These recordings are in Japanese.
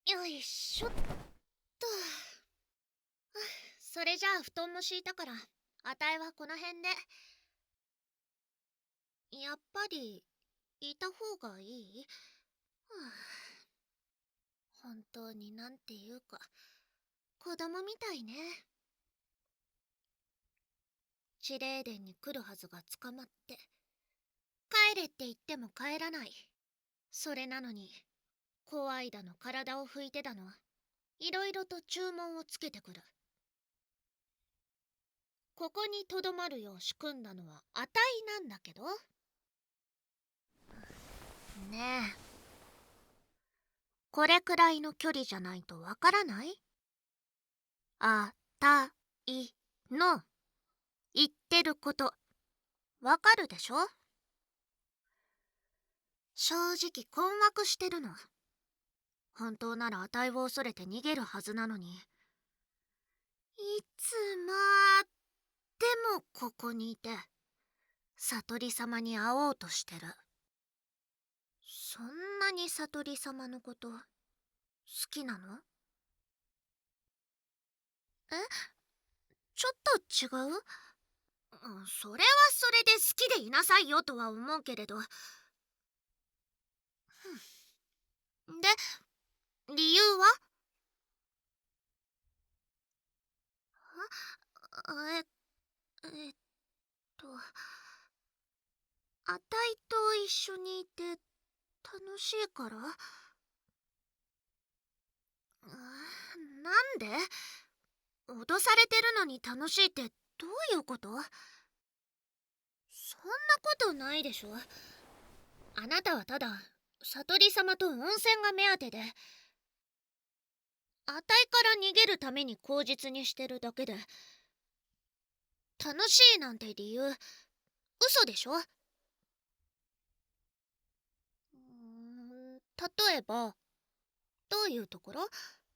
よいしょっと。それじゃあ布団も敷いたから、あたいはこの辺で。やっぱりいた方がいい？はあ、本当になんていうか子供みたいね。地霊殿に来るはずが捕まって帰れって言っても帰らない。それなのに怖いだの体を拭いてだの、いろいろと注文をつけてくる。ここにとどまるよう仕組んだのはあたいなんだけどね。え、これくらいの距離じゃないとわからない？あたいの言ってることわかるでしょ？正直困惑してるの。本当ならあたいを恐れて逃げるはずなのに、いつまでもここにいて悟り様に会おうとしてる。そんなに悟り様のこと好きなの？え、ちょっと違う？それはそれで好きでいなさいよとは思うけれど。で、理由は？え、えっと、あたいと一緒にいて楽しいから？なんで？脅されてるのに楽しいってどういうこと？そんなことないでしょ。あなたはただ悟り様と温泉が目当てで、あたいから逃げるために口実にしてるだけで、楽しいなんて理由嘘でしょ？例えばどういうところ？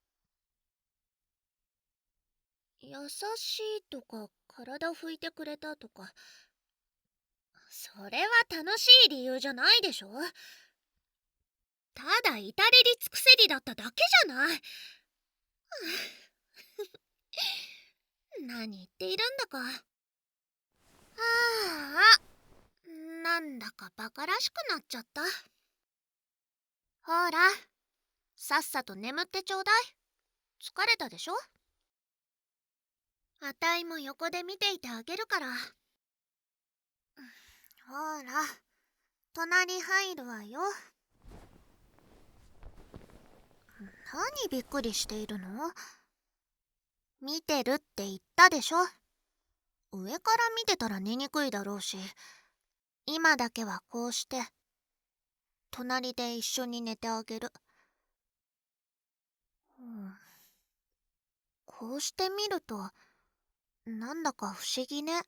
優しいとか体拭いてくれたとか、それは楽しい理由じゃないでしょ。ただ至れり尽くせりだっただけじゃない。何言っているんだか。ああ、なんだかバカらしくなっちゃった。ほら、さっさと眠ってちょうだい。疲れたでしょ？あたいも横で見ていてあげるから。ほら、隣入るわよ。何びっくりしているの？見てるって言ったでしょ。上から見てたら寝にくいだろうし、今だけはこうして隣で一緒に寝てあげる。うん、こうして見るとなんだか不思議ね。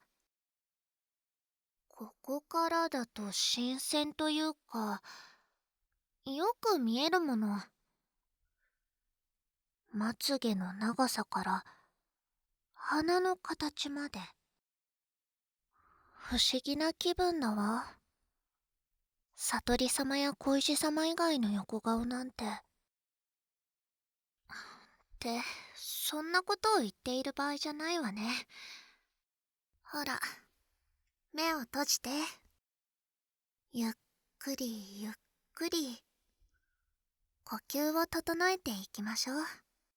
ここからだと新鮮というか、よく見えるもの。まつげの長さから鼻の形まで。不思議な気分だわ。悟り様や小石様以外の横顔なんて。ってそんなことを言っている場合じゃないわね。ほら、目を閉じて。ゆっくりゆっくり呼吸を整えていきましょう。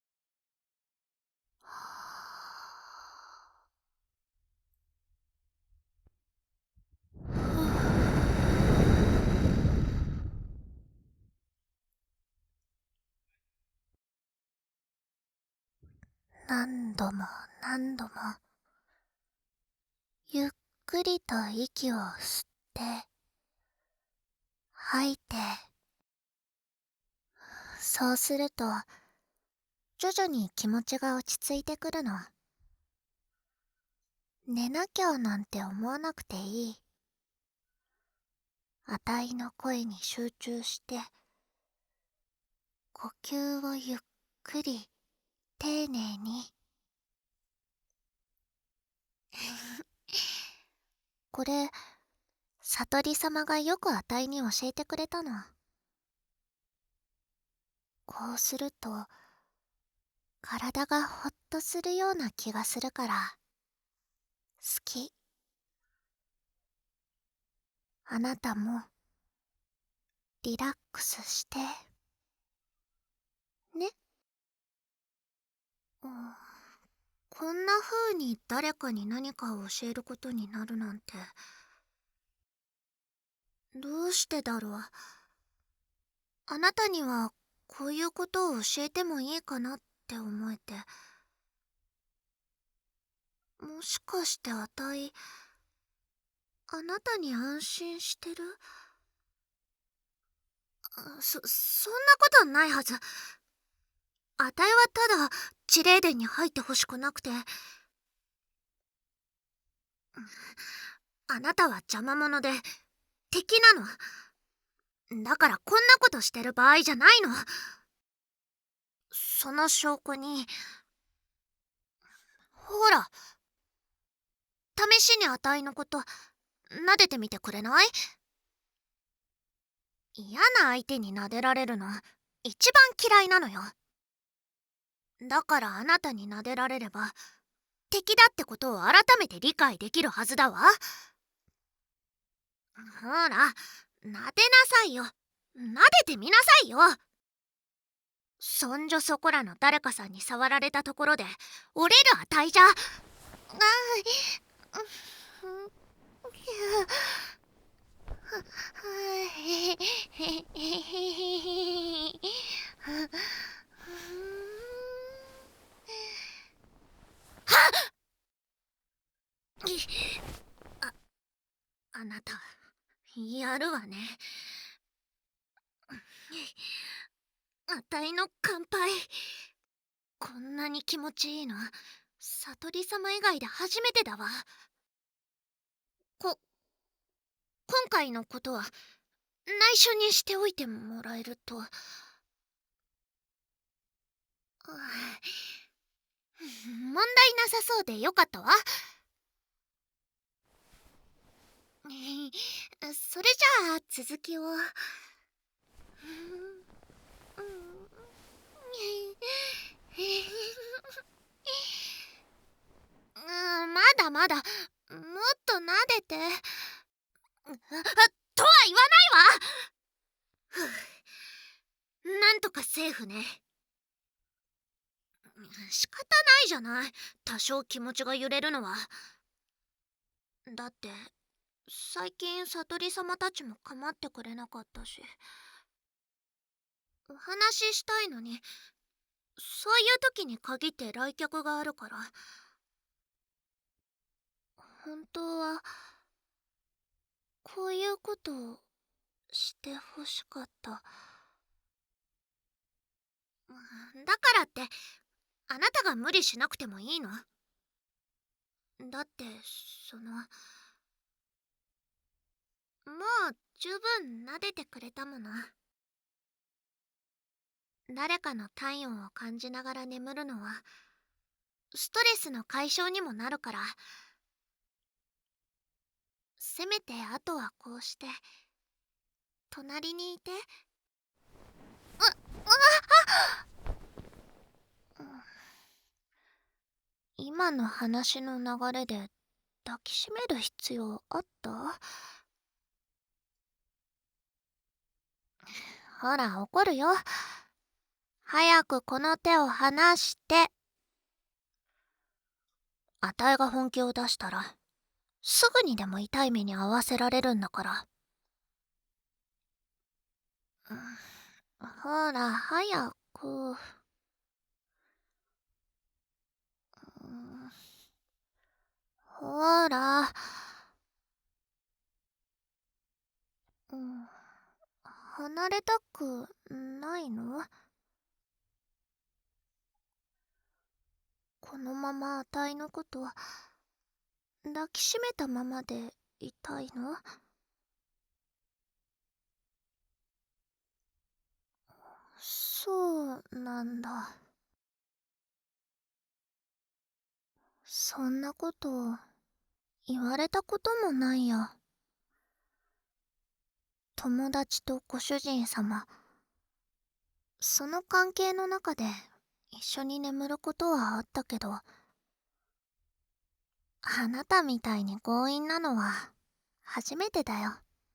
何度も何度もゆっくりと息を吸って吐いて。そうすると徐々に気持ちが落ち着いてくるの。寝なきゃなんて思わなくていい。あたいの声に集中して呼吸をゆっくり丁寧に。これ悟り様がよくあたいに教えてくれたの。 こうすると体がほっとするような気がするから好き。あなたもリラックスしてね。うん、こんな風に誰かに何かを教えることになるなんてどうしてだろう。あなたにはこういうことを教えてもいいかなって思えて、もしかしてあたいあなたに安心してる？そんなことないはず。あたいはただ地霊殿に入ってほしくなくて、あなたは邪魔者で敵なの。だからこんなことしてる場合じゃないの。その証拠に、ほら、試しにあたいのこと撫でてみてくれない？嫌な相手に撫でられるの一番嫌いなのよ。だからあなたに撫でられれば敵だってことを改めて理解できるはずだわ。ほら、撫でなさいよ。撫でてみなさいよ。そんじょそこらの誰かさんに触られたところで折れる値じゃ。あ、あなた、やるわね。あたいの乾杯。こんなに気持ちいいの、悟り様以外で初めてだわ。今回のことは内緒にしておいてもらえると。問題なさそうでよかったわ。それじゃあ続きを。まだまだもっと撫でて。とは言わないわ。なんとかセーフね。仕方ないじゃない、多少気持ちが揺れるのは。だって最近悟り様たちも構ってくれなかったし。お話ししたいのにそういう時に限って来客があるから。本当はこういうことをしてほしかった。だからってあなたが無理しなくてもいいの。だってもう十分撫でてくれたもの。誰かの体温を感じながら眠るのはストレスの解消にもなるから、せめてあとはこうして隣にいて。今の話の流れで抱きしめる必要あった？ほら怒るよ。早くこの手を離して。あたいが本気を出したらすぐにでも痛い目に遭わせられるんだから。ほら早く。ほら、離れたくないの？このままあたいのこと抱きしめたままでいたいの？そうなんだ。そんなこと言われたこともないや。友達とご主人様その関係の中で一緒に眠ることはあったけど、あなたみたいに強引なのは初めてだよ。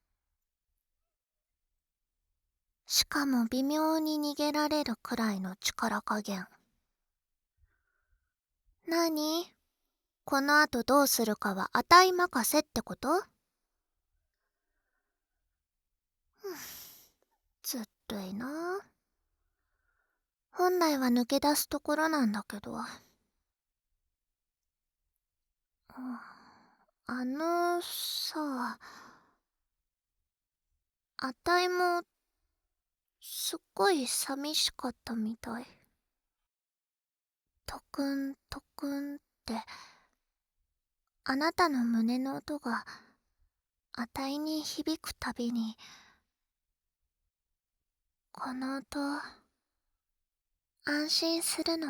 しかも微妙に逃げられるくらいの力加減。なに？この後どうするかはあたい任せってこと？ずっといな。本来は抜け出すところなんだけど。さ、あたいもすっごい寂しかったみたい。トクントクンって、あなたの胸の音があたいに響くたびに、この音、安心するの。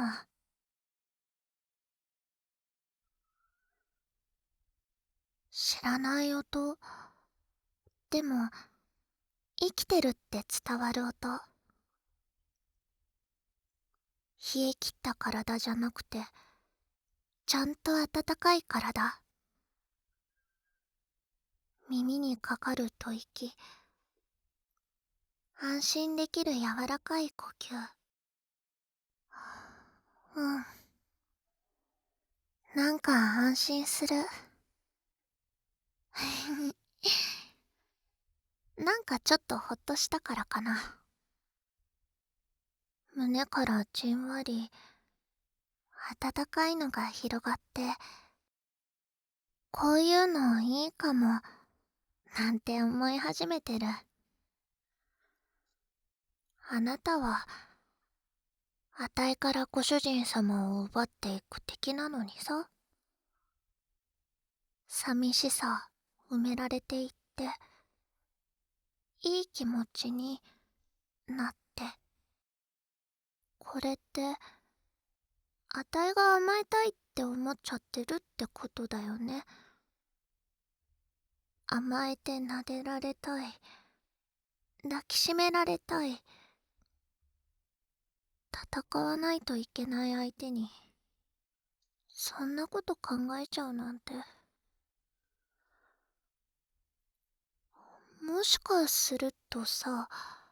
知らない音、でも生きてるって伝わる音。冷え切った体じゃなくて、ちゃんと温かい体。耳にかかる吐息、安心できる柔らかい呼吸。うん。なんか安心する。なんかちょっとほっとしたからかな。胸からじんわり温かいのが広がって、こういうのいいかも、なんて思い始めてる。あなたは、あたいからご主人様を奪っていく敵なのにさ。寂しさ埋められていって、いい気持ちになって。これって、あたいが甘えたいって思っちゃってるってことだよね。甘えて撫でられたい。抱きしめられたい。戦わないといけない相手に、そんなこと考えちゃうなんて。もしかするとさ、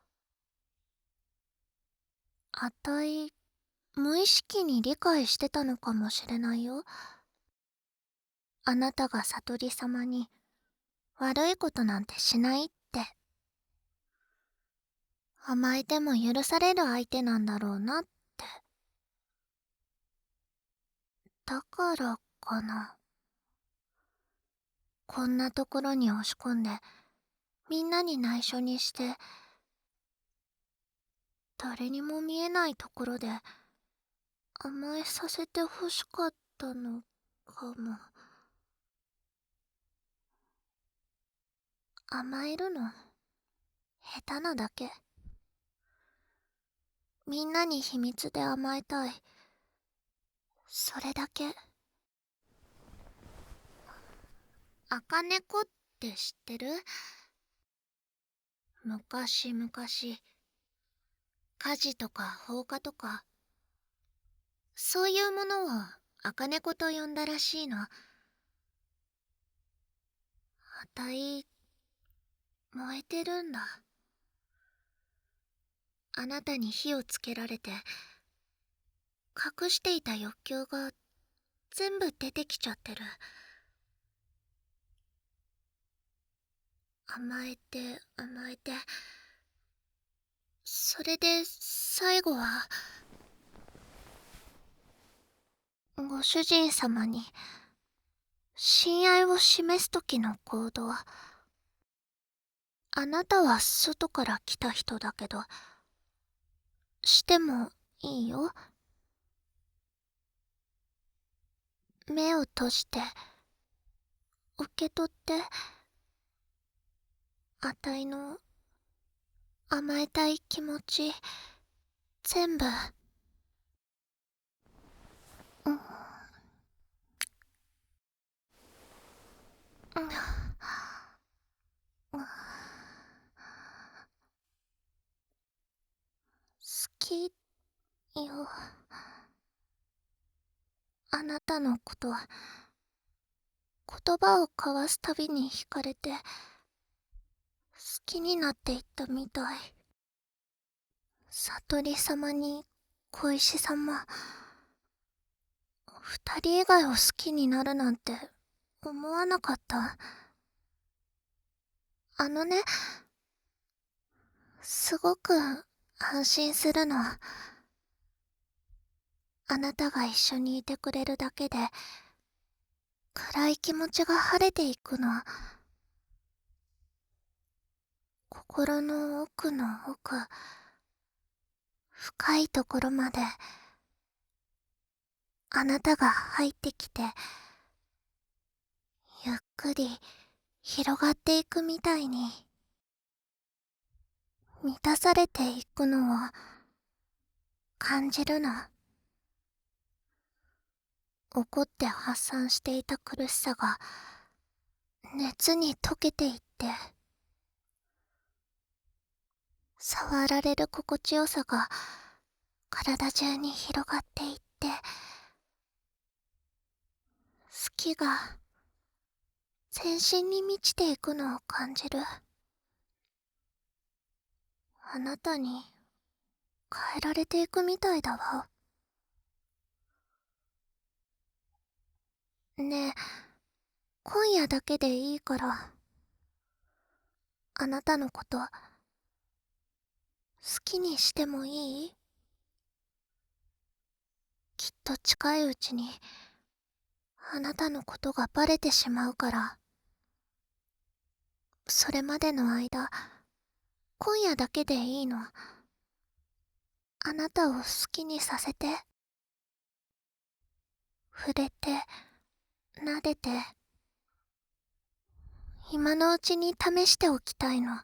あたい、無意識に理解してたのかもしれないよ。あなたが悟り様に悪いことなんてしないって。甘えても許される相手なんだろうなって。だからかな。こんなところに押し込んで、みんなに内緒にして、誰にも見えないところで甘えさせてほしかったのかも。甘えるの下手なだけ。みんなに秘密で甘えたい。それだけ。赤猫って知ってる？昔々、火事とか放火とか、そういうものを赤猫と呼んだらしいの。あたい、燃えてるんだ。あなたに火をつけられて、隠していた欲求が全部出てきちゃってる。甘えて甘えて、それで最後はご主人様に親愛を示す時の行動。あなたは外から来た人だけど、してもいいよ。目を閉じて受け取って、あたいの甘えたい気持ち全部。うん、うん、好きよ。あなたのこと、言葉を交わすたびに惹かれて、好きになっていったみたい。悟り様に小石様、二人以外を好きになるなんて思わなかった。あのね、すごく安心するの。あなたが一緒にいてくれるだけで、暗い気持ちが晴れていくの。心の奥の奥、深いところまで、あなたが入ってきて、ゆっくり広がっていくみたいに、満たされていくのを感じるの。怒って発散していた苦しさが、熱に溶けていって、触られる心地よさが体中に広がっていって、好きが全身に満ちていくのを感じる。あなたに変えられていくみたいだわ。ねえ、今夜だけでいいから、あなたのこと好きにしてもいい？きっと近いうちにあなたのことがバレてしまうから。それまでの間、今夜だけでいいの。あなたを好きにさせて。触れて、撫でて、今のうちに試しておきたいの。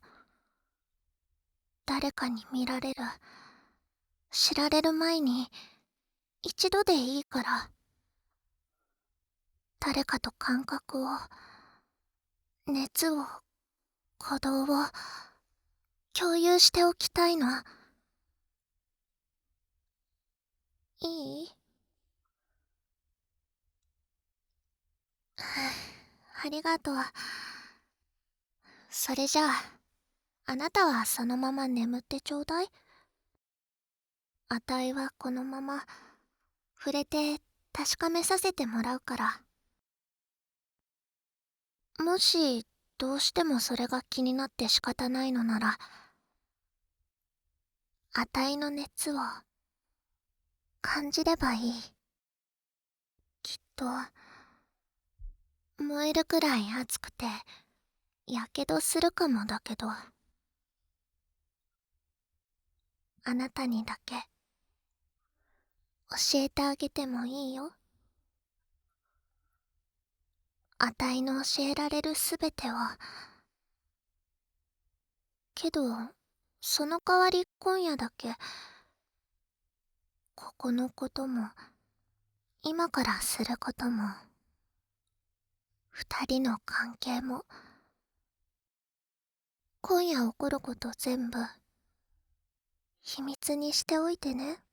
誰かに見られる、知られる前に、一度でいいから。誰かと感覚を、熱を、鼓動を、共有しておきたいの。いい？ありがとう。それじゃあ、あなたはそのまま眠ってちょうだい。あたいはこのまま、触れて確かめさせてもらうから。もし、どうしてもそれが気になって仕方ないのなら、あたいの熱を、感じればいい。きっと、燃えるくらい熱くて、やけどするかもだけど、あなたにだけ、教えてあげてもいいよ。あたいの教えられるすべてを。けど、その代わり今夜だけ、ここのことも、今からすることも、二人の関係も、今夜起こること全部、秘密にしておいてね。